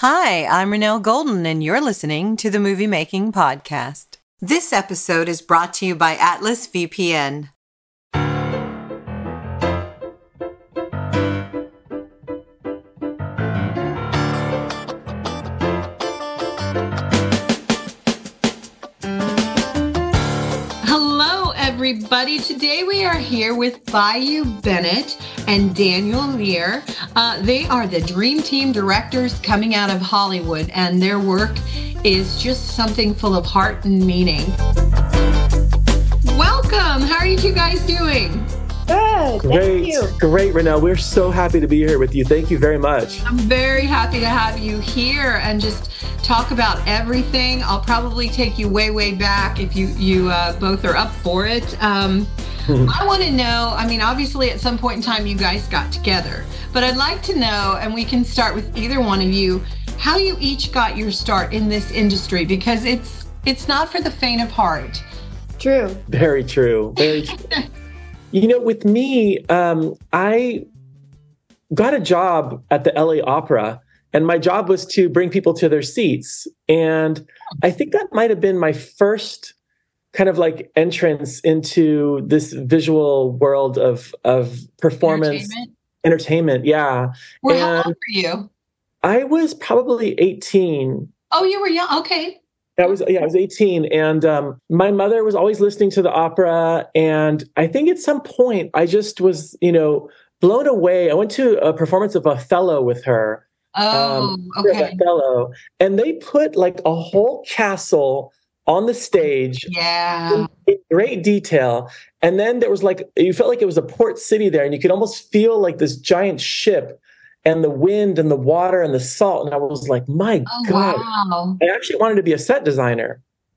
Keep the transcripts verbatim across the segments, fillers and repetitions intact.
Hi, I'm Renelle Golden, and you're listening to the Movie Making Podcast. This episode is brought to you by Atlas V P N. Everybody, today we are here with Bayou Bennett and Daniel Lear. Uh, they are the Dream Team directors coming out of Hollywood, and their work is just something full of heart and meaning. Welcome. How are you two guys doing? Good. Great, thank you. Great, Renelle. We're so happy to be here with you. Thank you very much. I'm very happy to have you here and just talk about everything. I'll probably take you way, way back if you, you uh, both are up for it. Um, I want to know, I mean, obviously at some point in time you guys got together, but I'd like to know, and we can start with either one of you, how you each got your start in this industry, because it's it's not for the faint of heart. True. Very true. Very true. You know, with me, um, I got a job at the L A Opera, and my job was to bring people to their seats. And I think that might have been my first kind of like entrance into this visual world of of performance, Entertainment. entertainment. Yeah. Well, and how old were you? I was probably eighteen. Oh, you were young. Okay. I was, yeah, I was eighteen. And um, my mother was always listening to the opera. And I think at some point I just was, you know, blown away. I went to a performance of Othello with her. Oh, um, okay. Othello. And they put like a whole castle on the stage. Yeah. In great detail. And then there was like, you felt like it was a port city there. And you could almost feel like this giant ship and the wind and the water and the salt. And I was like, my Oh, God. wow. I actually wanted to be a set designer.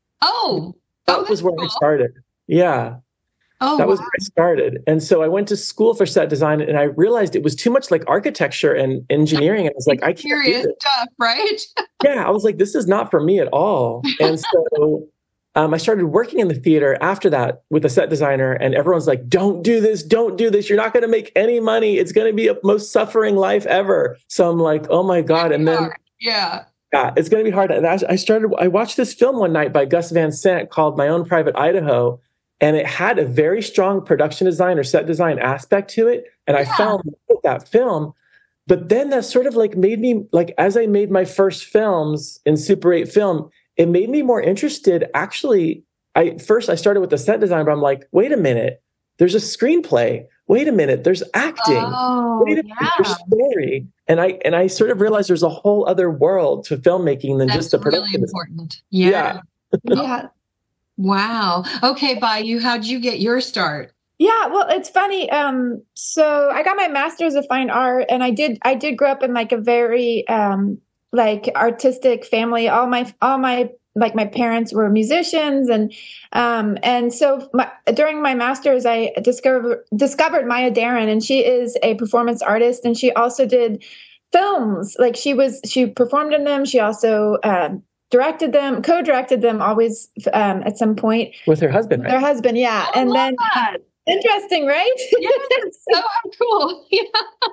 Oh. That oh, was that's where cool. I started. Yeah, Oh, that was wow. where I started. And so I went to school for set design, and I realized it was too much like architecture and engineering. And I was like, I can't do Serious this. stuff, right? Yeah, I was like, this is not for me at all. And so um, I started working in the theater after that with a set designer, and everyone's like, don't do this, don't do this. You're not going to make any money. It's going to be a most suffering life ever. So I'm like, oh my God. And then Yeah. yeah, it's going to be hard. And I, I started, I watched this film one night by Gus Van Sant called My Own Private Idaho. And it had a very strong production design or set design aspect to it. And I Yeah. fell in love with that film. But then that sort of like made me, like, as I made my first films in Super eight film, it made me more interested. Actually, I first I started with the set design, but I'm like, wait a minute, there's a screenplay. Wait a minute, there's acting. Oh, Wait a minute, yeah. there's story. And I and I sort of realized there's a whole other world to filmmaking than That's just the really production. important. Yeah. Yeah. Wow. Okay, Bayou, how'd you get your start? Yeah. Well, it's funny. Um, so I got my master's of fine art, and I did, I did grow up in like a very, um, like artistic family. All my, all my, like my parents were musicians. And, um, and so my, during my master's, I discovered, discovered Maya Deren, and she is a performance artist. And she also did films. Like she was, she performed in them. She also, um, directed them, co-directed them always, um, at some point. With her husband, right? Their husband. Yeah. I and love then, that. interesting, right? Yeah, that's so cool. Yeah.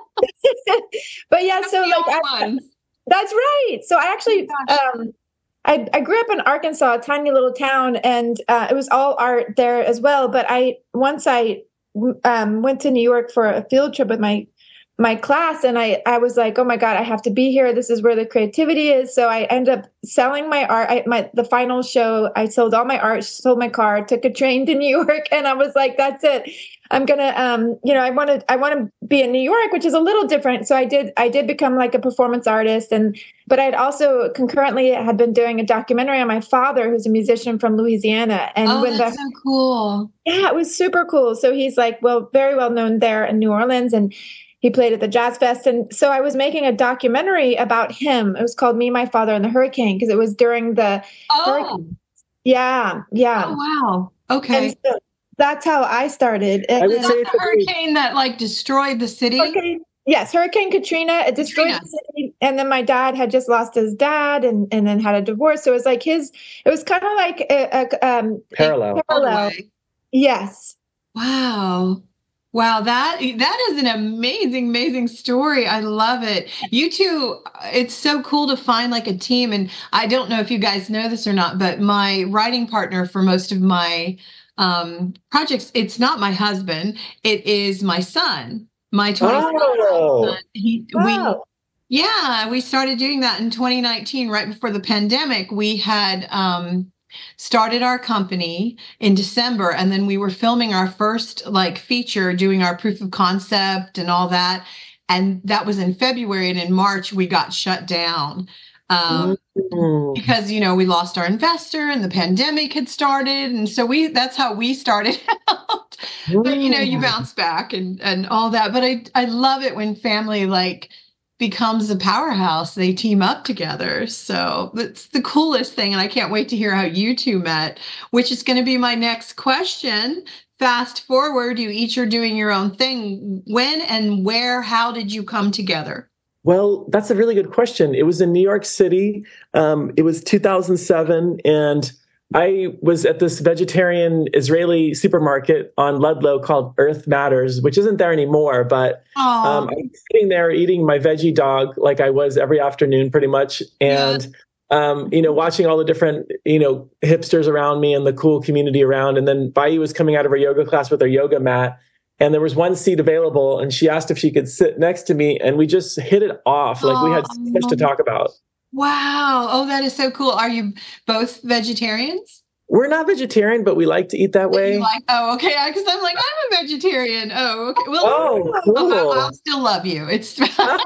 But yeah, That's so the like only I, one. that's right. So I actually, Gosh. um, I, I grew up in Arkansas, a tiny little town, and uh, it was all art there as well. But I once I um, went to New York for a field trip with my my class, and I I was like, oh my God, I have to be here. This is where the creativity is. So I ended up selling my art. I, my the final show, I sold all my art, sold my car, took a train to New York, and I was like, that's it. I'm gonna, um, you know, I want to, I want to be in New York, which is a little different. So I did, I did become like a performance artist, and but I'd also concurrently had been doing a documentary on my father, who's a musician from Louisiana, and Oh, when that's the so cool. yeah, it was super cool. So he's like, well, very well known there in New Orleans, and he played at the Jazz Fest. And so I was making a documentary about him. It was called Me, My Father, and the Hurricane, because it was during the Oh, hurricane. Yeah, yeah. oh wow. Okay. And so that's how I started. And I would then- Is say that it's the a very- hurricane that like destroyed the city? Hurricane, yes, Hurricane Katrina. It destroyed Katrina. the city, and then my dad had just lost his dad, and, and then had a divorce. So it was like his. It was kind of like a, a um, Parallel. All the parallel. way. Yes. Wow. Wow, that that is an amazing, amazing story. I love it. You two, it's so cool to find like a team. And I don't know if you guys know this or not, but my writing partner for most of my um, projects, it's not my husband, it is my son, my twenty-seven Oh, son. He, Wow. we, yeah, we started doing that in twenty nineteen, right before the pandemic. We had um, started our company in December, and then we were filming our first like feature, doing our proof of concept and all that. And that was in February, and in March we got shut down um, mm. because, you know, we lost our investor and the pandemic had started. And so we, that's how we started out. But, you know, you bounce back and, and all that. But I, I love it when family like becomes a powerhouse. They team up together. So that's the coolest thing. And I can't wait to hear how you two met, which is going to be my next question. Fast forward, you each are doing your own thing. When and where, how did you come together? Well, that's a really good question. It was in New York City. Um, it was two thousand seven, and I was at this vegetarian Israeli supermarket on Ludlow called Earth Matters, which isn't there anymore. But um, I was sitting there eating my veggie dog like I was every afternoon, pretty much, and yeah. um, you know, watching all the different you know hipsters around me and the cool community around. And then Bayi was coming out of her yoga class with her yoga mat. And there was one seat available, and she asked if she could sit next to me, and we just hit it off. Like we had so much to talk about. Wow. Oh, that is so cool. Are you both vegetarians? We're not vegetarian, but we like to eat that way. Like, oh, okay. Because I'm like, I'm a vegetarian. Oh, okay. Well, oh, cool. I'll, I'll still love you. It's. I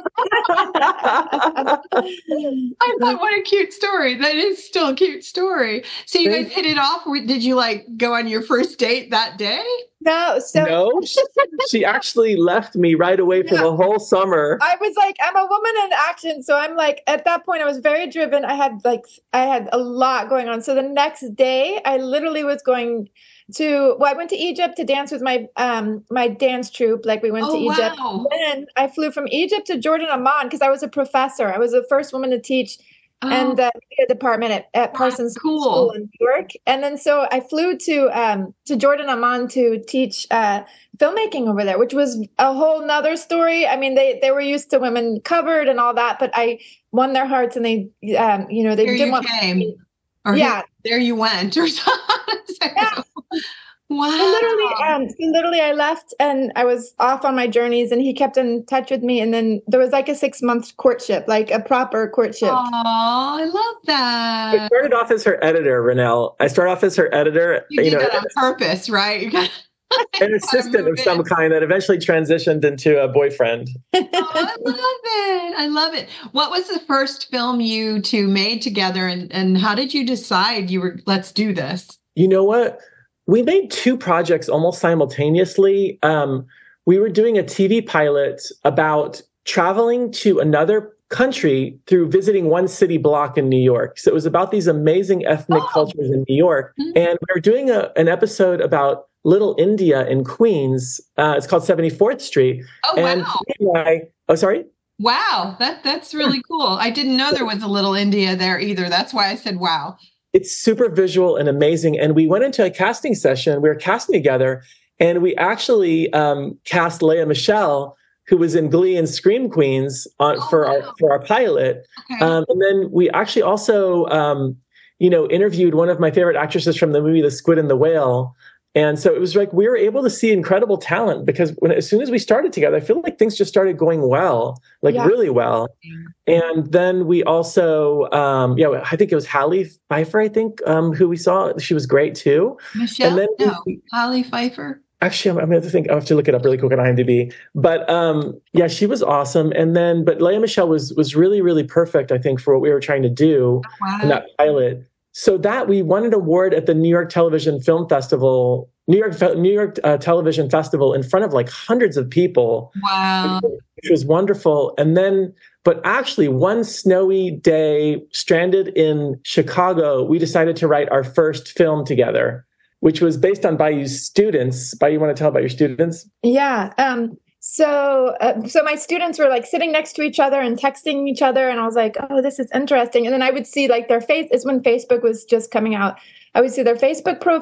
thought, what a cute story. That is still a cute story. So you guys hit it off. Did you like go on your first date that day? No, so no, she, she actually left me right away for yeah. the whole summer. I was like, I'm a woman in action. So I'm like, at that point I was very driven. I had like, I had a lot going on. So the next day I literally was going to, well, I went to Egypt to dance with my, um, my dance troupe. Like we went oh, to Egypt. Wow. Then I flew from Egypt to Jordan, Amman, because I was a professor. I was the first woman to teach Oh. and the media department at, at Parsons cool. School in New York. And then so I flew to um, to Jordan, Amman to teach uh, filmmaking over there, which was a whole nother story. I mean, they, they were used to women covered and all that, but I won their hearts, and they, um, you know, they here didn't you want came. me. Or yeah. Here, there you went or something. Yeah. Wow. So literally, um, so literally, I left and I was off on my journeys, and he kept in touch with me. And then there was like a six month courtship, like a proper courtship. Oh, I love that. I started off as her editor, Renelle. I started off as her editor. You, you did know, that on purpose, right? You got an assistant of some kind that eventually transitioned into a boyfriend. Oh, I love it. I love it. What was the first film you two made together, and, and how did you decide you were, let's do this? You know what? We made two projects almost simultaneously. Um, we were doing a T V pilot about traveling to another country through visiting one city block in New York. So it was about these amazing ethnic oh. cultures in New York. Mm-hmm. And we were doing a, an episode about Little India in Queens. Uh, it's called seventy-fourth Street. Oh, and wow. Anyway, oh, sorry? Wow, that that's really cool. I didn't know there was a Little India there either. That's why I said wow. It's super visual and amazing. And we went into a casting session. We were casting together, and we actually um, cast Leah Michelle, who was in Glee and Scream Queens, on, oh, for wow. our for our pilot. Okay. Um, and then we actually also, um, you know, interviewed one of my favorite actresses from the movie The Squid and the Whale. And so it was like we were able to see incredible talent, because when, as soon as we started together, I feel like things just started going well, like yeah. really well. And then we also, um, yeah, I think it was Halle Pfeiffer, I think, um, who we saw. She was great too. Michelle? And then no, we, Halle Pfeiffer. Actually, I'm, I'm going to think, I have to look it up really quick on IMDb. But um, yeah, she was awesome. And then, but Leah Michelle was was really, really perfect, I think, for what we were trying to do wow. in that pilot. So that we won an award at the New York Television Film Festival, New York New York uh, Television Festival, in front of like hundreds of people. Wow. Which was wonderful. And then, but actually one snowy day, stranded in Chicago, we decided to write our first film together, which was based on Bayou's students. Bayou, you want to tell about your students? Yeah. Um, so, uh, so my students were like sitting next to each other and texting each other. And I was like, oh, this is interesting. And then I would see like their face, is when Facebook was just coming out. I would see their Facebook profile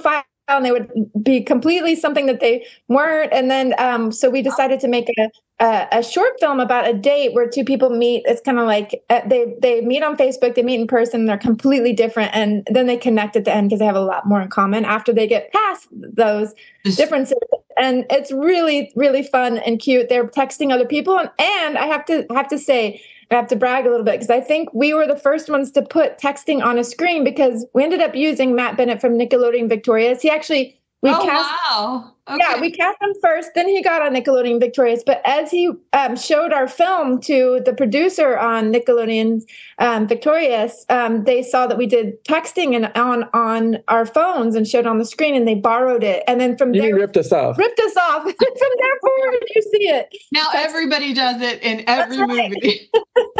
and they would be completely something that they weren't. And then, um, so we decided to make a, a, a short film about a date where two people meet. It's kind of like uh, they, they meet on Facebook, they meet in person, they're completely different. And then they connect at the end because they have a lot more in common after they get past those differences. And it's really, really fun and cute. They're texting other people. And, and I have to have to say, I have to brag a little bit because I think we were the first ones to put texting on a screen because we ended up using Matt Bennett from Nickelodeon Victorious. He actually, we oh, cast, wow. Okay. Yeah, we cast him first, then he got on Nickelodeon Victorious. But as he um, showed our film to the producer on Nickelodeon um, Victorious, um, they saw that we did texting and on on our phones and showed on the screen, and they borrowed it. And then from you there, ripped us off. Ripped us off. From there forward, you see it. Now That's, everybody does it in every right. movie.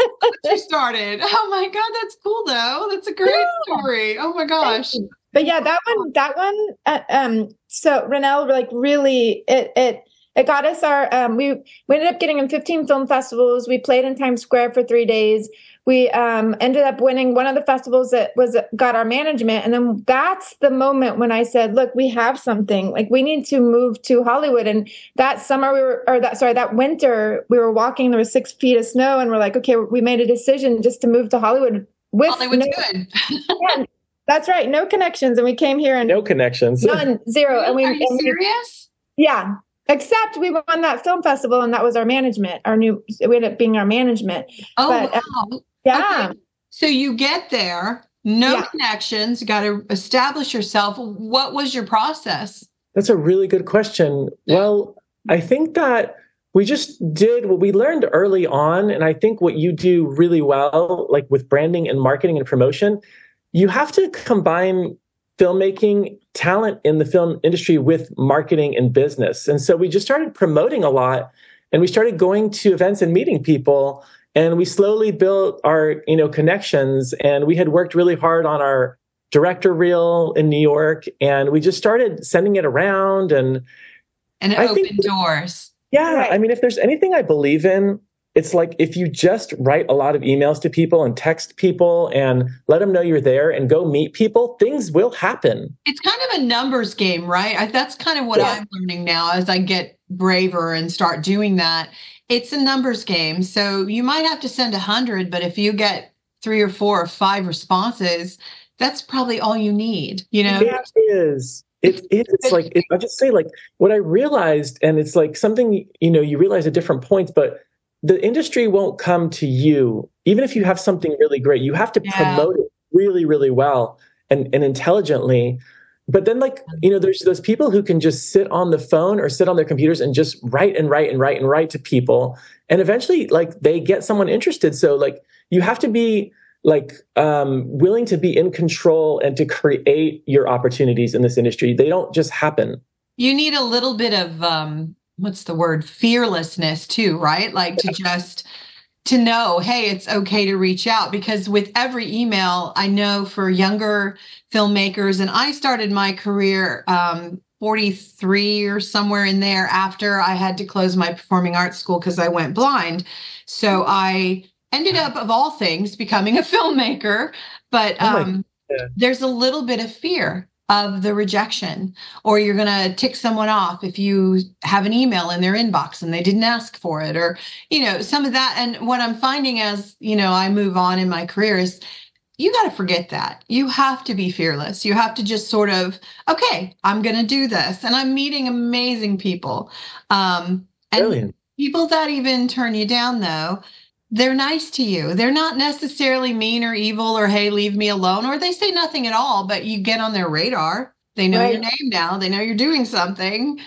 You started. Oh my God, that's cool though. That's a great yeah. story. Oh my gosh. But yeah, that one, that one, uh, um, so Rennell, like really, it, it, it got us our, um, we, we ended up getting in fifteen film festivals. We played in Times Square for three days. We, um, ended up winning one of the festivals that was, got our management. And then that's the moment when I said, look, we have something, like we need to move to Hollywood. And that summer we were, or that, sorry, that winter we were walking, there was six feet of snow and we're like, okay, we made a decision just to move to Hollywood with Hollywood's no, good. yeah, that's right. No connections. And we came here and no connections. None, zero. And we, Are you and serious? We, yeah. Except we won that film festival and that was our management. Our new, it ended up being our management. Oh, but, wow. Uh, yeah. Okay. So you get there, no yeah. connections, got to establish yourself. What was your process? That's a really good question. Well, I think that we just did what we learned early on. And I think what you do really well, like with branding and marketing and promotion, you have to combine filmmaking talent in the film industry with marketing and business. And so we just started promoting a lot and we started going to events and meeting people. And we slowly built our, you know, connections. And we had worked really hard on our director reel in New York. And we just started sending it around. And, and it I opened think, doors. Yeah. Right. I mean, if there's anything I believe in, it's like if you just write a lot of emails to people and text people and let them know you're there and go meet people, things will happen. It's kind of a numbers game, right? I, that's kind of what yeah. I'm learning now as I get braver and start doing that. It's a numbers game. So you might have to send a hundred, but if you get three or four or five responses, that's probably all you need, you know? It is. It, it's like, it, I just say like what I realized, and it's like something, you know, you realize at different points, but the industry won't come to you. Even if you have something really great, you have to yeah. promote it really, really well and, and intelligently. But then like, you know, there's those people who can just sit on the phone or sit on their computers and just write and write and write and write to people. And eventually like they get someone interested. So like you have to be like um, willing to be in control and to create your opportunities in this industry. They don't just happen. You need a little bit of, um, what's the word? Fearlessness too, right? Like to just, to know, hey, it's okay to reach out, because with every email, I know for younger filmmakers, and I started my career um, forty-three or somewhere in there after I had to close my performing arts school because I went blind. So I ended up, of all things, becoming a filmmaker. But um, oh there's a little bit of fear of the rejection, or you're going to tick someone off if you have an email in their inbox and they didn't ask for it, or, you know, some of that. And what I'm finding as, you know, I move on in my career is you got to forget that. You have to be fearless. You have to just sort of, okay, I'm going to do this. And I'm meeting amazing people. Um, and Brilliant. People that even turn you down, though, they're nice to you. They're not necessarily mean or evil or, hey, leave me alone, or they say nothing at all, but you get on their radar. They know right. your name now. They know you're doing something.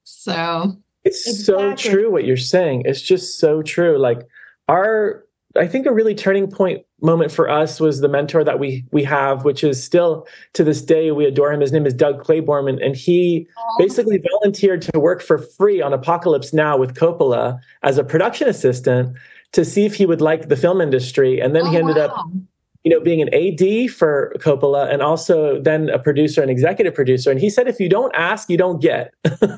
So it's exactly. so true what you're saying. It's just so true. Like our, I think a really turning point moment for us was the mentor that we we have, which is still to this day, we adore him. His name is Doug Claiborne. And, and he oh. basically volunteered to work for free on Apocalypse Now with Coppola as a production assistant to see if he would like the film industry. And then oh, he ended wow. up, you know, being an A D for Coppola and also then a producer, an executive producer. And he said, if you don't ask, you don't get.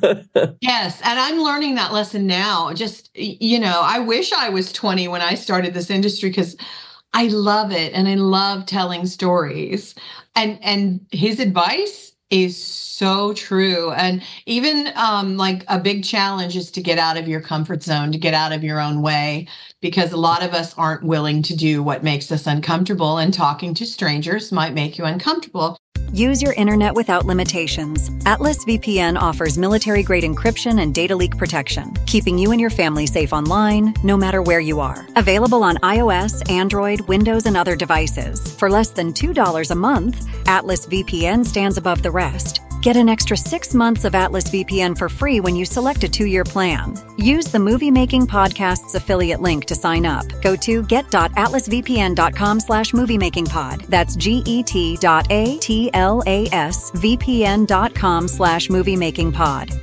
Yes. And I'm learning that lesson now. Just, you know, I wish I was twenty when I started this industry, because I love it. And I love telling stories. And, and his advice, is so true. And even um, like a big challenge is to get out of your comfort zone, to get out of your own way, because a lot of us aren't willing to do what makes us uncomfortable, and talking to strangers might make you uncomfortable. Use your internet without limitations. Atlas V P N offers military-grade encryption and data leak protection, keeping you and your family safe online, no matter where you are. Available on iOS, Android, Windows, and other devices. For less than two dollars a month, Atlas V P N stands above the rest. Get an extra six months of Atlas V P N for free when you select a two-year plan. Use the Movie Making Podcasts affiliate link to sign up. Go to get.atlasvpn.com slash moviemakingpod. That's G-E-T dot A-T-L-A-S VPN.com slash moviemakingpod.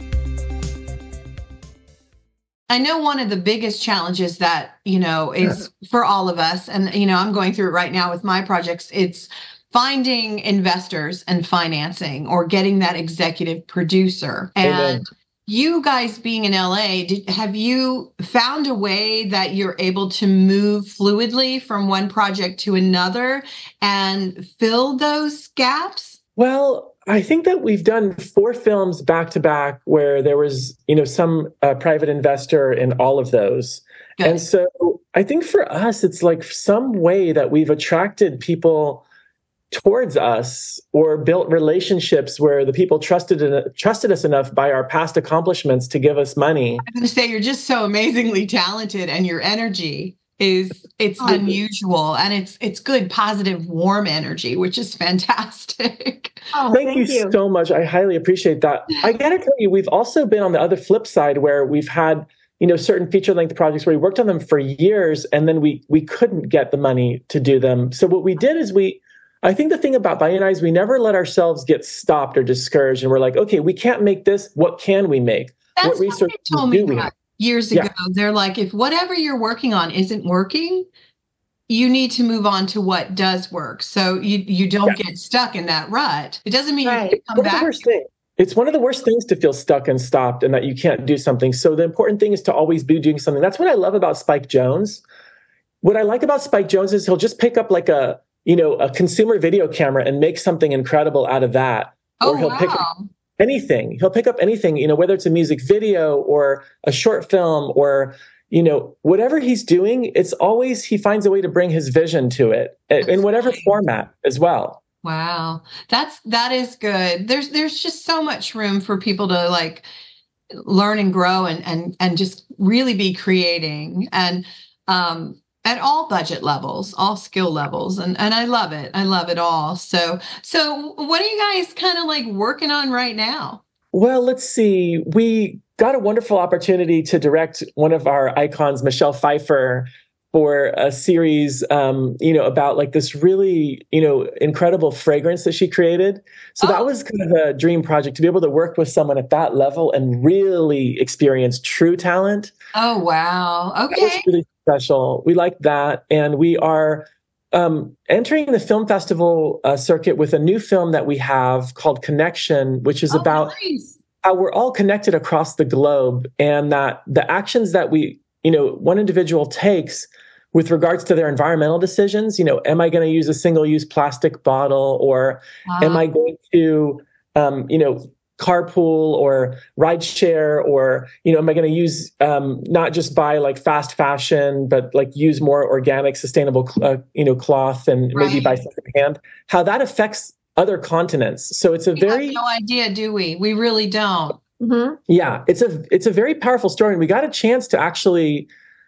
I know one of the biggest challenges that, you know, is for all of us, and, you know, I'm going through it right now with my projects, it's finding investors and financing, or getting that executive producer. And Amen. You guys being in L A, did, have you found a way that you're able to move fluidly from one project to another and fill those gaps? Well, I think that we've done four films back to back where there was, you know, some uh, private investor in all of those. Good. And so I think for us, it's like some way that we've attracted people towards us, or built relationships where the people trusted in, trusted us enough by our past accomplishments to give us money. I'm going to say you're just so amazingly talented, and your energy is it's oh, unusual, and it's it's good, positive, warm energy, which is fantastic. Oh, thank, thank you, you so much. I highly appreciate that. I got to tell you, we've also been on the other flip side where we've had, you know, certain feature length projects where we worked on them for years, and then we we couldn't get the money to do them. So what we did is we I think the thing about Bayou is we never let ourselves get stopped or discouraged. And we're like, okay, we can't make this. What can we make? That's what research what they told me we years yeah. ago. They're like, if whatever you're working on isn't working, you need to move on to what does work. So you, you don't yeah. get stuck in that rut. It doesn't mean right. you can come back. It's one of the worst things to feel stuck and stopped and that you can't do something. So the important thing is to always be doing something. That's what I love about Spike Jonze. What I like about Spike Jonze is he'll just pick up like a, you know, a consumer video camera and make something incredible out of that. Oh, or he'll wow. pick up anything. He'll pick up anything, you know, whether it's a music video or a short film or, you know, whatever he's doing, it's always, he finds a way to bring his vision to it That's in whatever nice. format as well. Wow. That's, that is good. There's, there's just so much room for people to like learn and grow and, and, and just really be creating. And, um, at all budget levels, all skill levels. And, and I love it. I love it all. So, so what are you guys kind of like working on right now? Well, let's see. We got a wonderful opportunity to direct one of our icons, Michelle Pfeiffer, for a series, um, you know, about like this really, you know, incredible fragrance that she created. So oh. that was kind of a dream project to be able to work with someone at that level and really experience true talent. Oh, wow. Okay. That was really special. We like that. And we are um, entering the film festival uh, circuit with a new film that we have called Connection, which is oh, about nice. how we're all connected across the globe, and that the actions that we, you know, one individual takes with regards to their environmental decisions, you know, am I going to use a single-use plastic bottle, or wow. am I going to, um, you know, carpool or ride share, or, you know, am I going to use um, not just buy like fast fashion, but like use more organic, sustainable, uh, you know, cloth and right. maybe buy secondhand? How that affects other continents. So it's a we very have no idea, do we? We really don't. Mm-hmm. Yeah, it's a it's a very powerful story, and we got a chance to actually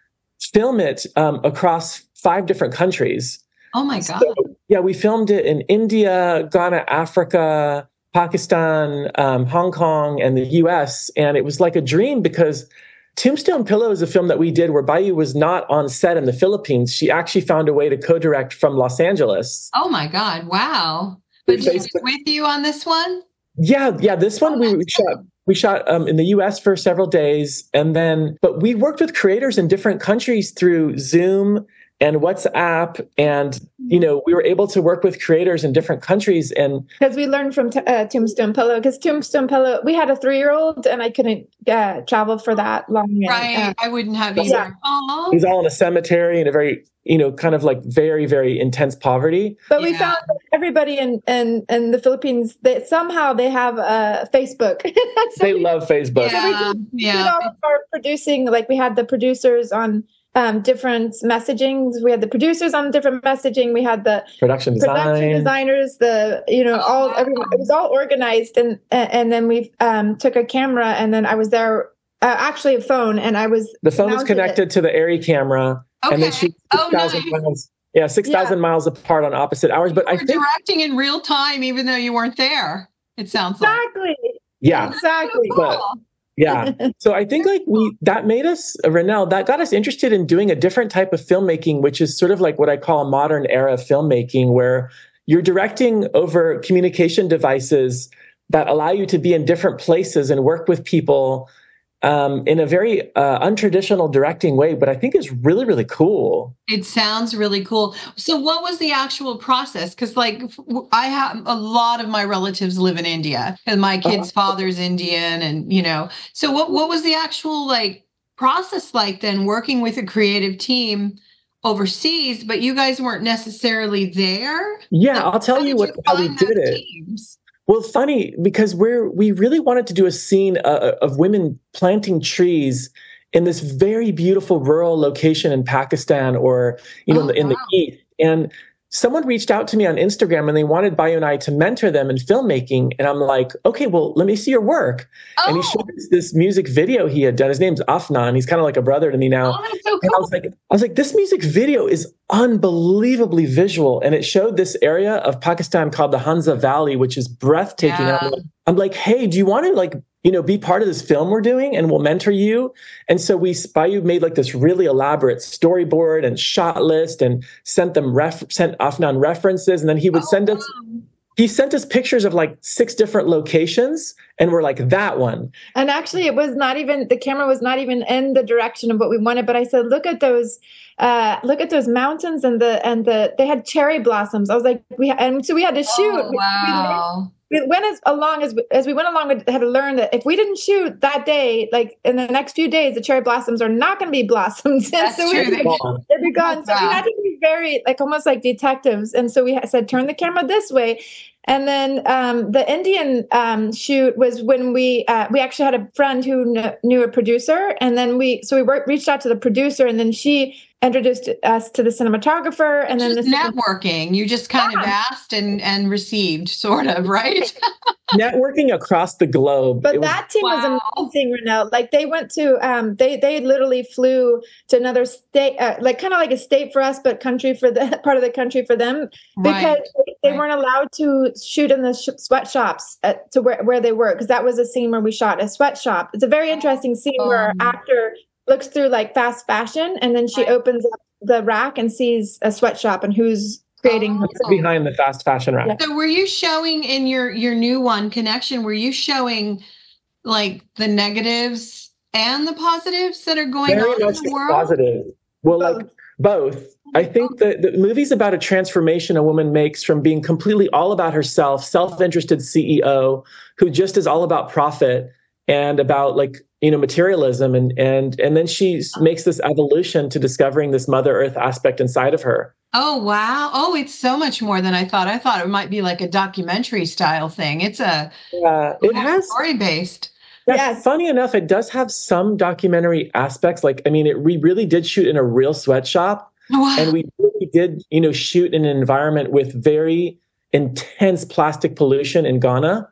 film it um, across five different countries. Oh my God. So, yeah, we filmed it in India, Ghana, Africa, Pakistan, um, Hong Kong, and the U S. And it was like a dream because Tombstone Pillow is a film that we did where Bayou was not on set in the Philippines. She actually found a way to co-direct from Los Angeles. Oh my God. Wow. But she was with you on this one? Yeah, yeah. This one oh, we, we shot. We shot um, in the U S for several days, and then, but we worked with creators in different countries through Zoom and WhatsApp, and you know, we were able to work with creators in different countries. And because we learned from t- uh, Tombstone Pillow, because Tombstone Pillow, we had a three-year-old, and I couldn't uh, travel for that long. Right, uh, I wouldn't have either. Yeah. He's all in a cemetery in a very, you know, kind of like very, very intense poverty. But yeah. we found everybody in, in, in the Philippines, they, somehow they have a Facebook. So they we, love Facebook. So we Yeah, did, we yeah. did all of our producing. Like we had the producers on um, different messagings. We had the producers on different messaging. We had the Production design. production designers, the, you know, Oh, all, wow. everyone, it was all organized. And, and then we um, took a camera, and then I was there, uh, actually a phone, and I was, The phone was mounted it. connected to the Arri camera, Okay. and they shoot Oh, six thousand nice. miles. Yeah, six thousand Yeah. miles apart on opposite hours. But You I were think, directing in real time, even though you weren't there. It sounds like. Exactly. yeah, Exactly. but yeah. So I think like we, that made us, uh, Renelle, that got us interested in doing a different type of filmmaking, which is sort of like what I call a modern era filmmaking, where you're directing over communication devices that allow you to be in different places and work with people um, in a very uh, untraditional directing way, but I think is really, really cool. It sounds really cool. So what was the actual process? Because like I have a lot of my relatives live in India, and my kid's father's Indian, and you know, so what, what was the actual like process like then, working with a creative team overseas, but you guys weren't necessarily there? Yeah, Like, I'll tell how you did what, how we find did those it. teams? Well, funny, because we're we really wanted to do a scene uh, of women planting trees in this very beautiful rural location in Pakistan, or you know, Oh, in the, in wow. the East. And someone reached out to me on Instagram, and they wanted Bayu and I to mentor them in filmmaking. And I'm like, okay, well, let me see your work. Oh, And he showed us this music video he had done. His name's Afnan. He's kind of like a brother to me now. oh, that's so And I cool. was like, I was like, this music video is unbelievably visual, and it showed this area of Pakistan called the Hanza Valley, which is breathtaking. Yeah. I'm, like, I'm like, hey, do you want to like, you know, be part of this film we're doing, and we'll mentor you? And so we, Bayu made like this really elaborate storyboard and shot list, and sent them ref, sent Afnan references, and then he would Oh, send us. wow. He sent us pictures of like six different locations, and we're like, that one. And actually, it was not even, the camera was not even in the direction of what we wanted. But I said, look at those, uh, look at those mountains, and the, and the, they had cherry blossoms. I was like, we, and so we had to shoot. Oh, wow. We, we went as along as, as we went along, we had to learn that if we didn't shoot that day, like in the next few days, the cherry blossoms are not going to be blossoms. That's so true. we, They- they'd be gone. So Wow. we had to be very, like, almost like detectives. And so we said, turn the camera this way. And then um, the Indian um, shoot was when we uh, we actually had a friend who kn- knew a producer, and then we so we worked, reached out to the producer, and then she introduced us to the cinematographer, and then Just the networking. You just kind of asked and, and received, sort of, right? Networking across the globe. But It was- that team Wow. was amazing, Renelle. Like they went to, um, they they literally flew to another state, uh, like kind of like a state for us, but country for the part of the country for them, because Right. they, they right. weren't allowed to shoot in the sh- sweatshops at, to where, where they were, because that was a scene where we shot a sweatshop. It's a very interesting scene where our Um. actor looks through like fast fashion, and then she Right. opens up the rack and sees a sweatshop and who's creating her. Oh. behind the fast fashion rack. Yeah. So were you showing in your your new one, Connection, were you showing like the negatives and the positives that are going Very on in much the world? positive. Well, like both. I think that the movie's about a transformation a woman makes from being completely all about herself, self-interested C E O who just is all about profit and about like, you know, materialism, and and and then she makes this evolution to discovering this Mother Earth aspect inside of her. Oh, wow. Oh, it's so much more than I thought. I thought it might be like a documentary style thing. It's a Uh, it has story based. Yeah, Yes. funny enough, it does have some documentary aspects. Like, I mean, it, we really did shoot in a real sweatshop, and we really did, you know, shoot in an environment with very intense plastic pollution in Ghana,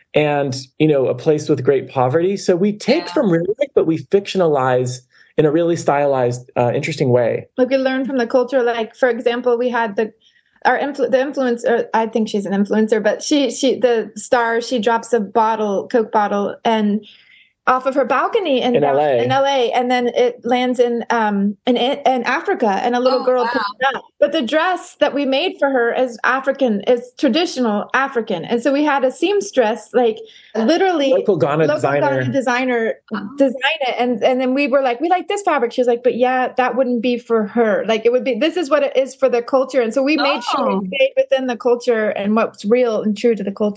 and you know, a place with great poverty. So we take Yeah. from real life, but we fictionalize in a really stylized, uh, interesting way. Like we learn from the culture. Like for example, we had the our influ- the influencer. I think she's an influencer, but she she the star. She drops a bottle, Coke bottle, and off of her balcony in, In L A. in L A, and then it lands in um in in Africa, and a little Oh, girl wow. picks it up. But the dress that we made for her is African, is traditional African, and so we had a seamstress, like literally Local Ghana local designer. Ghana designer Oh. design it, and and then we were like, we like this fabric. She was like, but yeah, that wouldn't be for her. Like it would be. This is what it is for the culture, and so we made sure Oh. we stayed within the culture and what's real and true to the culture.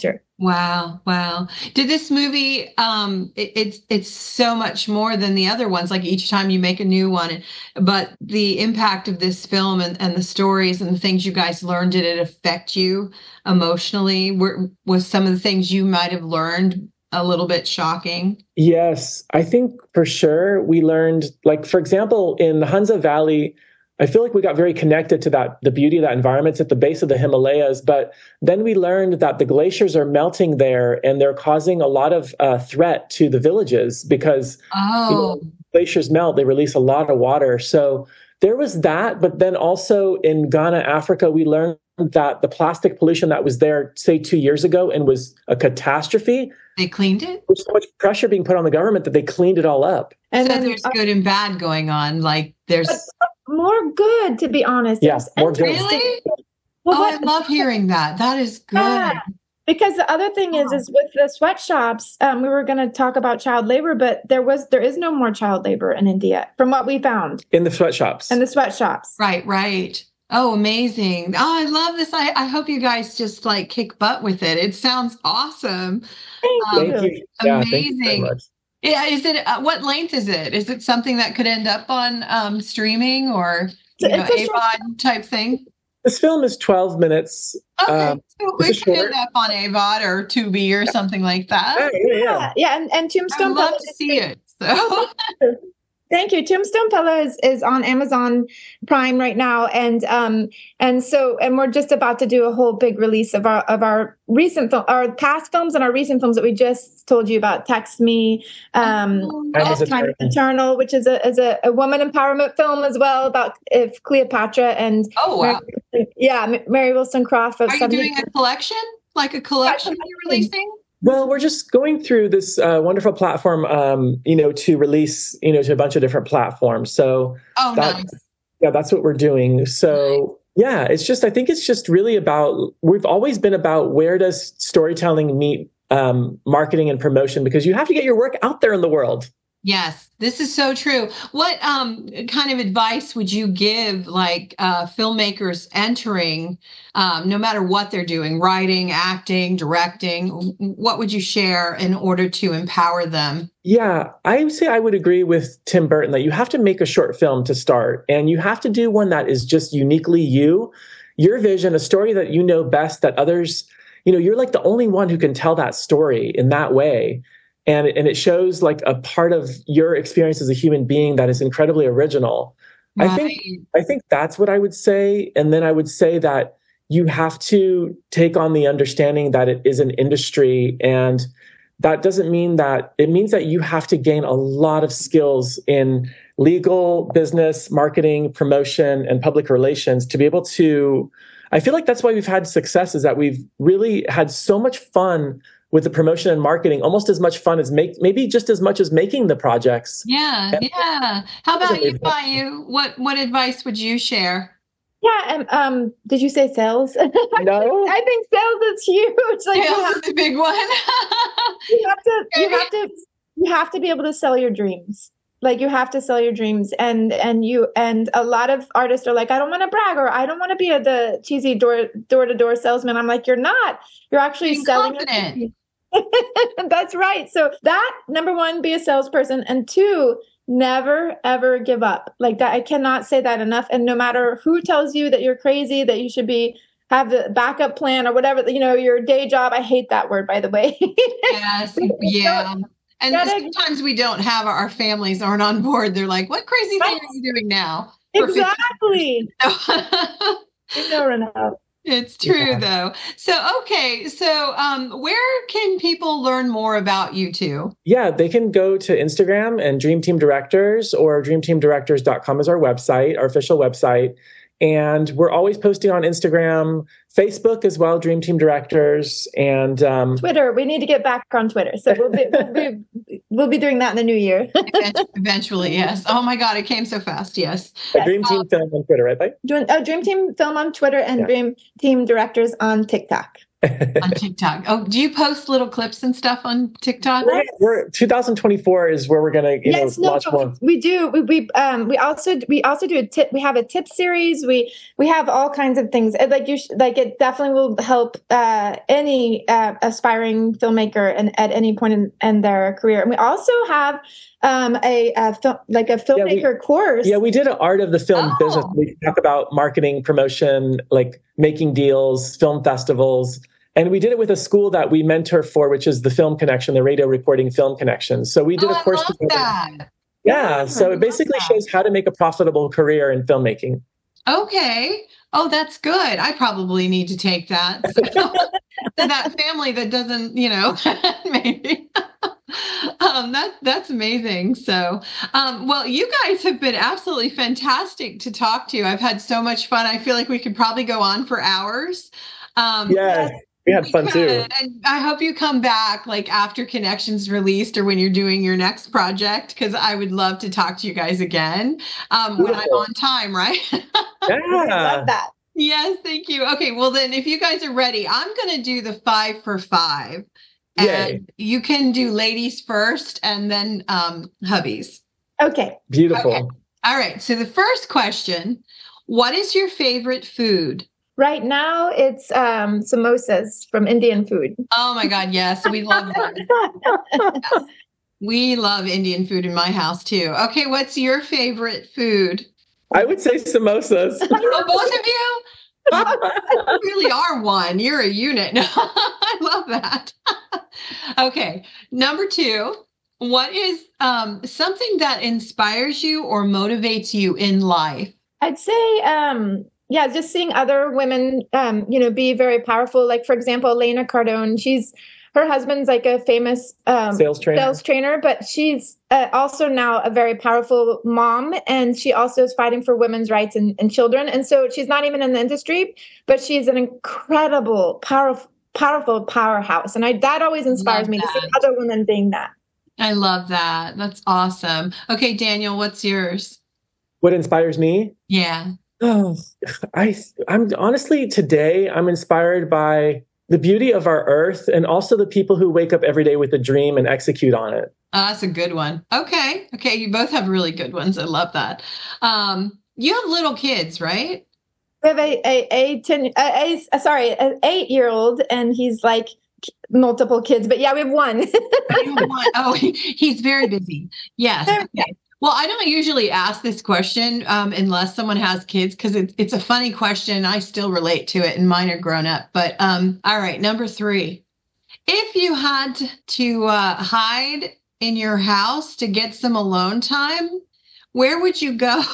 Wow, wow. Did this movie, um, it, it's it's so much more than the other ones, like each time you make a new one, but the impact of this film and, and the stories and the things you guys learned, did it affect you emotionally? Were, was some of the things you might have learned a little bit shocking? Yes, I think for sure we learned, like, for example, in the Hunza Valley, I feel like we got very connected to that, the beauty of that environment. It's at the base of the Himalayas. But then we learned that the glaciers are melting there and they're causing a lot of uh, threat to the villages because oh. you know, glaciers melt, they release a lot of water. So there was that. But then also in Ghana, Africa, we learned that the plastic pollution that was there, say, two years ago and was a catastrophe. They cleaned it? There's so much pressure being put on the government that they cleaned it all up. And so then, there's uh, good and bad going on. Like there's more good, to be honest. Yeah, more good. Really? Well, oh, what, I love hearing that. That is good. Yeah, because the other thing is, is with the sweatshops, um, we were going to talk about child labor, but there was there is no more child labor in India, from what we found. In the sweatshops. In the sweatshops. Right, right. Oh, amazing. Oh, I love this. I, I hope you guys just like kick butt with it. It sounds awesome. Thank um, you. Thank you. Yeah, amazing. Thank you so much. Yeah, is it, uh, what length is it? Is it something that could end up on um, streaming or you know, A V O D type thing? This film is twelve minutes. Okay, um, so it could end up on A V O D or Tubi or something like that. Yeah, yeah, yeah. Yeah, yeah, and, and Tombstone I'd love to see it. So. Thank you. Tombstone Pillow is, is on Amazon Prime right now, and um and so and we're just about to do a whole big release of our of our recent film, our past films and our recent films that we just told you about. Text Me, um, Time is Time is Eternal. Eternal, which is a is a, a woman empowerment film as well about if Cleopatra and oh wow, Mary, yeah, Mary Wollstonecraft. Are you doing a collection, like a collection you're releasing? Well, we're just going through this uh, wonderful platform, um, you know, to release, you know, to a bunch of different platforms. So, oh, that, nice. Yeah, that's what we're doing. So, yeah, it's just, I think it's just really about, we've always been about where does storytelling meet um, marketing and promotion, because you have to get your work out there in the world. Yes, this is so true. What um, kind of advice would you give, like uh, filmmakers entering, um, no matter what they're doing, writing, acting, directing? What would you share in order to empower them? Yeah, I would say I would agree with Tim Burton that you have to make a short film to start, and you have to do one that is just uniquely you, your vision, a story that you know best, that others, you know, you're like the only one who can tell that story in that way. And, and it shows like a part of your experience as a human being that is incredibly original. Right. I think I think that's what I would say. And then I would say that you have to take on the understanding that it is an industry. And that doesn't mean that, it means that you have to gain a lot of skills in legal, business, marketing, promotion, and public relations to be able to, I feel like that's why we've had success, is that we've really had so much fun with the promotion and marketing, almost as much fun as make, maybe just as much as making the projects. Yeah, and yeah. How about you, Bayu? What what advice would you share? Yeah, and um, did you say sales? No, I think sales is huge. Like, sales have, is the big one. you have to, you have to, you have to be able to sell your dreams. Like you have to sell your dreams, and and you and a lot of artists are like, I don't want to brag, or I don't want to be a, the cheesy door door to door salesman. I'm like, you're not. You're actually Being selling. confident. That's right. So that, number one, be a salesperson, and two, never ever give up. Like that, I cannot say that enough. And no matter who tells you that you're crazy, that you should be have the backup plan or whatever, you know, your day job. I hate that word, by the way. Yes. Yeah. And gotta, sometimes we don't have our families aren't on board. They're like, what crazy thing are you doing now? Exactly. You never know. It's true, yeah. though. So, okay. So um, where can people learn more about you two? Yeah, they can go to Instagram and Dream Team Directors, or dream team directors dot com is our website, our official website. And we're always posting on Instagram, Facebook as well, Dream Team Directors, and um, Twitter. We need to get back on Twitter. So we'll be, we'll be, we'll be doing that in the new year. Eventually, yes. Oh my God, it came so fast. Yes. A Dream Team um, Film on Twitter, right? Right? Dream, uh, Dream Team Film on Twitter and yeah. Dream Team Directors on TikTok. On TikTok. Oh, do you post little clips and stuff on TikTok? We're, we're twenty twenty-four is where we're gonna, you yes, know, no, launch more. We do. We we um we also we also do a tip. We have a tip series. We we have all kinds of things. It, like you sh- like it definitely will help uh, any uh, aspiring filmmaker and at any point in, in their career. And we also have um a, a fil- like a filmmaker yeah, we, course. Yeah, we did an art of the film Oh. business. We talk about marketing, promotion, like making deals, film festivals. And we did it with a school that we mentor for, which is the Film Connection, the Radio Recording Film Connection. So we did Oh, a course I love together. that. Yeah, Yeah, so I it basically love that. shows how to make a profitable career in filmmaking. Okay. Oh, that's good. I probably need to take that. To that family that doesn't, you know, maybe. um, that that's amazing. So, um, well, you guys have been absolutely fantastic to talk to. I've had so much fun. I feel like we could probably go on for hours. Um, Yeah, we had fun too. could, And I hope you come back like after Connections released or when you're doing your next project, because I would love to talk to you guys again um, when I'm Beautiful. on time, right? I Yeah. love that. Yes, thank you. Okay, well then, if you guys are ready, I'm going to do the five for five, Yay. and you can do ladies first, and then um, hubbies. Okay. Beautiful. Okay. All right. So the first question: what is your favorite food? Right now it's um samosas from Indian food. Oh my God, yes, we love that. We love Indian food in my house too. Okay, what's your favorite food? I would say samosas. Oh, both of you? You really are one. You're a unit. I love that. Okay. Number two, what is um, something that inspires you or motivates you in life? I'd say, um, yeah, just seeing other women, um, you know, be very powerful. Like, for example, Elena Cardone, she's, her husband's like a famous um, Sales trainer. sales trainer, but she's uh, also now a very powerful mom. And she also is fighting for women's rights and, and children. And so she's not even in the industry, but she's an incredible, powerful, powerful powerhouse. And I, that always inspires Love me to see that. other women being that. I love that. That's awesome. Okay, Daniel, what's yours? What inspires me? Yeah. Oh, I, I'm honestly today, I'm inspired by the beauty of our earth and also the people who wake up every day with a dream and execute on it. Oh, that's a good one. Okay. Okay. You both have really good ones. I love that. Um, you have little kids, right? We have a, a, a ten, a, a, sorry, an eight year old, and he's like multiple kids, but yeah, we have one. You have one. Oh, he, he's very busy. Yes. Okay. Well, I don't usually ask this question um, unless someone has kids because it, it's a funny question. I still relate to it, and mine are grown up. But um, all right, number three. If you had to uh, hide in your house to get some alone time, where would you go?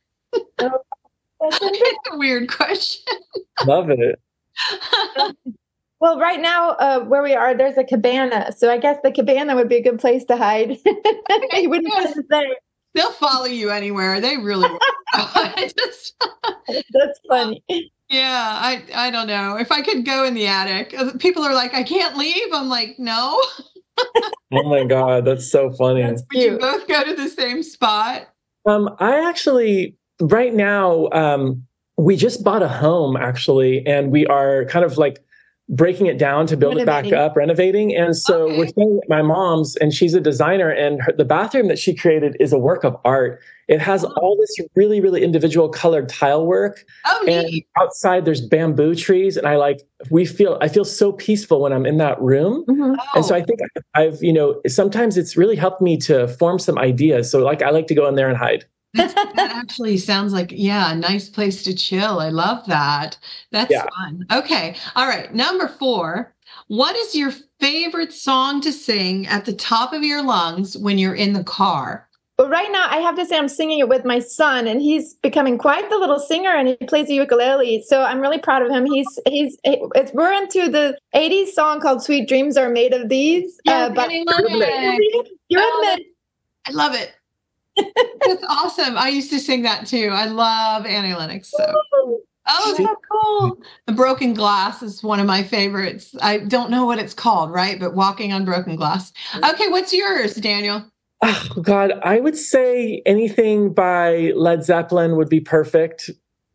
It's a weird question. Love it. Well, right now, uh, where we are, there's a cabana. So I guess the cabana would be a good place to hide. You wouldn't Yes. put it there. They'll follow you anywhere. They really will. I just, That's funny. yeah, I, I don't know. If I could go in the attic, uh, people are like, I can't leave. I'm like, no. Oh my God, that's so funny. That's Would you cute. both go to the same spot? Um, I actually, right now, um, we just bought a home actually, and we are kind of like breaking it down to build it back Renovating. up, renovating. And so Okay. we're staying at my mom's, and she's a designer, and her, the bathroom that she created is a work of art. It has Oh. all this really, really individual colored tile work. Oh, And neat. outside there's bamboo trees. And I like, we feel, I feel so peaceful when I'm in that room. Mhm. And so Oh, I think I've, you know, sometimes it's really helped me to form some ideas. So like, I like to go in there and hide. that's, that actually sounds like, yeah, a nice place to chill. I love that. That's Yeah. fun. Okay. All right. Number four. What is your favorite song to sing at the top of your lungs when you're in the car? But right now, I have to say I'm singing it with my son, and he's becoming quite the little singer, and he plays the ukulele. So I'm really proud of him. He's he's it's, we're into the eighties song called "Sweet Dreams Are Made of These." Yeah, uh, but Annie Lennox. you're Oh, in the I love it. That's awesome. I used to sing that too. I love Annie Lennox. So. Oh, so cool. The Broken Glass is one of my favorites. I don't know what it's called, right? But Walking on Broken Glass. Okay, what's yours, Daniel? Oh God, I would say anything by Led Zeppelin would be perfect.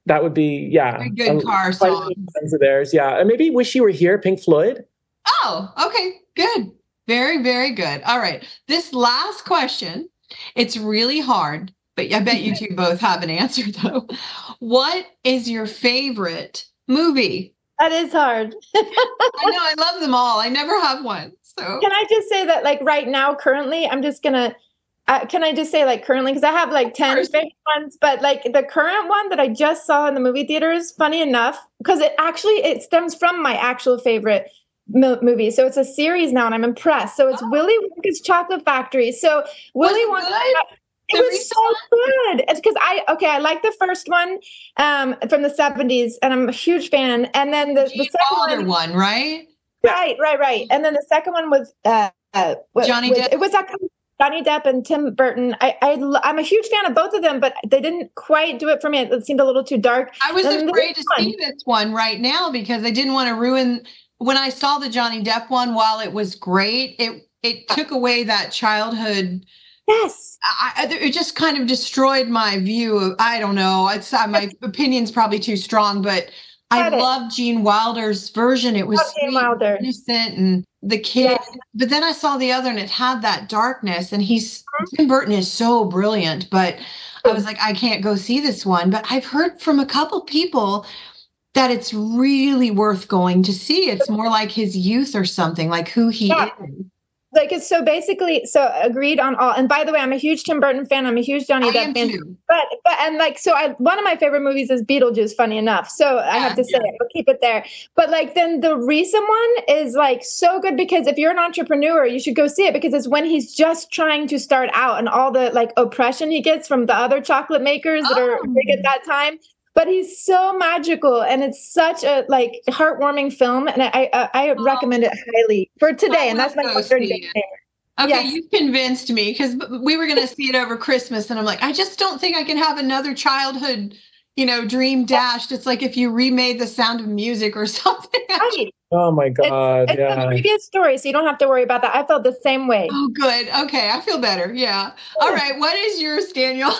that would be, yeah. Very good car song. Friends of theirs, yeah. And maybe Wish You Were Here, Pink Floyd. Oh, okay, good. Very, very good. All right. This last question, it's really hard, but I bet you two both have an answer though. What is your favorite movie? That is hard. I know, I love them all. I never have one. So can I just say that, like, right now, currently, I'm just gonna. Uh, can I just say, like, currently, because I have like ten favorite ones, but like the current one that I just saw in the movie theaters, funny enough, because it actually it stems from my actual favorite mo- movie. So it's a series now, and I'm impressed. So it's oh. Willy Wonka's Chocolate Factory. So Willy Wonka. It the was recent? so good. It's because I okay, I like the first one um, from the seventies, and I'm a huge fan. And then the, the second one, one, right? Right, right, right. And then the second one was uh, uh, Johnny with, Depp. It was that Johnny Depp and Tim Burton. I, I I'm a huge fan of both of them, but they didn't quite do it for me. It seemed a little too dark. I was and afraid to one. see this one right now because I didn't want to ruin. When I saw the Johnny Depp one, while it was great, it it took away that childhood. Yes. I, it just kind of destroyed my view of, I don't know, it's uh, my opinion's probably too strong, but I love Gene Wilder's version. It was sweet, and innocent, and the kid. Yes. But then I saw the other, and it had that darkness. And he's mm-hmm. Tim Burton is so brilliant, but I was like, I can't go see this one. But I've heard from a couple people that it's really worth going to see. It's more like his youth or something, like who he yeah. is. Like, it's so basically, so agreed on all. And by the way, I'm a huge Tim Burton fan. I'm a huge Johnny Depp fan. Too. But, but, and like, so I, one of my favorite movies is Beetlejuice, funny enough. So yeah, I have to say yeah. it, but keep it there. But like, then the recent one is like so good because if you're an entrepreneur, you should go see it because it's when he's just trying to start out and all the like oppression he gets from the other chocolate makers oh. that are big at that time. But he's so magical, and it's such a like heartwarming film, and I I, I oh. recommend it highly for today. And that's my thirty-fifth favorite. Okay, yes. you convinced me because we were going to see it over Christmas, and I'm like, I just don't think I can have another childhood, you know, dream dashed. It's like if you remade The Sound of Music or something. Right. Oh my God! It's, it's yeah. a previous story, so you don't have to worry about that. I felt the same way. Oh, good. Okay, I feel better. Yeah. All right. What is yours, Daniel?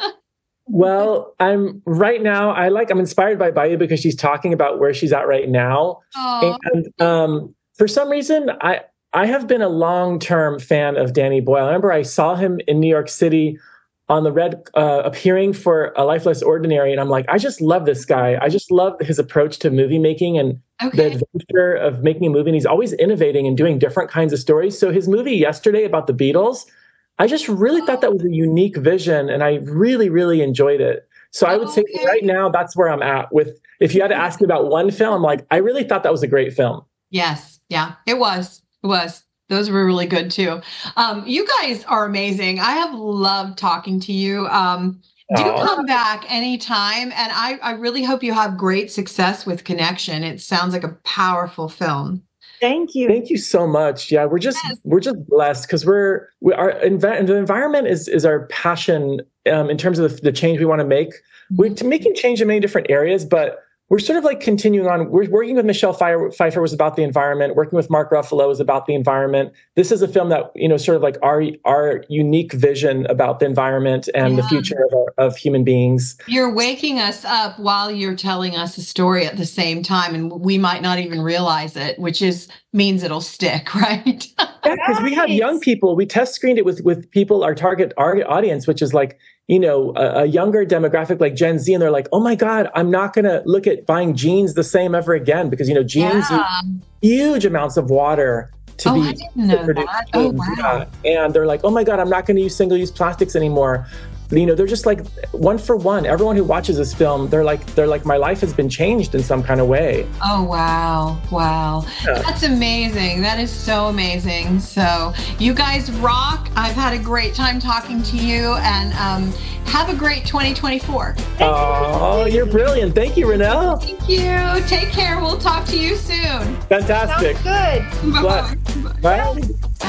Well, I'm right now, I like, I'm inspired by Bayou because she's talking about where she's at right now. Aww. And um, for some reason, I, I have been a long-term fan of Danny Boyle. I remember I saw him in New York City on the red, uh, appearing for A Life Less Ordinary. And I'm like, I just love this guy. I just love his approach to movie making and okay. the adventure of making a movie. And he's always innovating and doing different kinds of stories. So his movie yesterday about the Beatles, I just really thought that was a unique vision, and I really, really enjoyed it. So I would okay. say right now, that's where I'm at with, if you had to ask me about one film, like, I really thought that was a great film. Yes. Yeah, it was. It was. Those were really good too. Um, you guys are amazing. I have loved talking to you. Um, do oh. come back anytime. And I, I really hope you have great success with Connection. It sounds like a powerful film. Thank you. Thank you so much. Yeah, we're just yes. we're just blessed because we're we are env- the environment is is our passion um, in terms of the, the change we want to make. We're to making change in many different areas, but we're sort of like continuing on. We're working with Michelle Pfeiffer was about the environment. Working with Mark Ruffalo was about the environment. This is a film that, you know, sort of like our our unique vision about the environment and yeah. the future of, our, of human beings. You're waking us up while you're telling us a story at the same time, and we might not even realize it, which is means it'll stick, right? Yeah, because we have young people. We test screened it with with people, our target our audience, which is like, you know, a, a younger demographic like Gen Z, and they're like, oh my God, I'm not going to look at buying jeans the same ever again because, you know, jeans yeah. use huge amounts of water to oh, be I didn't know that. Oh, wow. Yeah. And they're like, oh my God, I'm not going to use single-use plastics anymore. You know, they're just like one for one. Everyone who watches this film, they're like, they're like, my life has been changed in some kind of way. Oh, wow. Wow. Yeah. That's amazing. That is so amazing. So you guys rock. I've had a great time talking to you, and um, have a great twenty twenty-four. Oh, you're brilliant. Thank you, Renelle. Thank you. Take care. We'll talk to you soon. Fantastic. Sounds good. Bye-bye. Bye.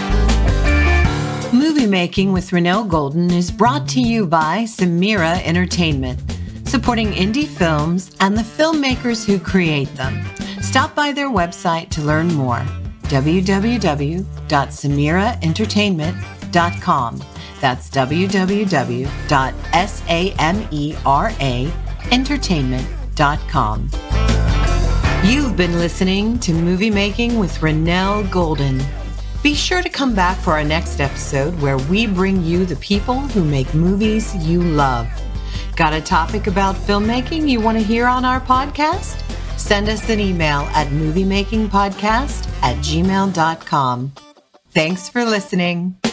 Movie Making with Renelle Golden is brought to you by Samira Entertainment, supporting indie films and the filmmakers who create them. Stop by their website to learn more, w w w dot samira entertainment dot com. That's w w w dot samira entertainment dot com. You've been listening to Movie Making with Ronelle Golden. Be sure to come back for our next episode where we bring you the people who make movies you love. Got a topic about filmmaking you want to hear on our podcast? Send us an email at moviemakingpodcast at gmail dot com. Thanks for listening.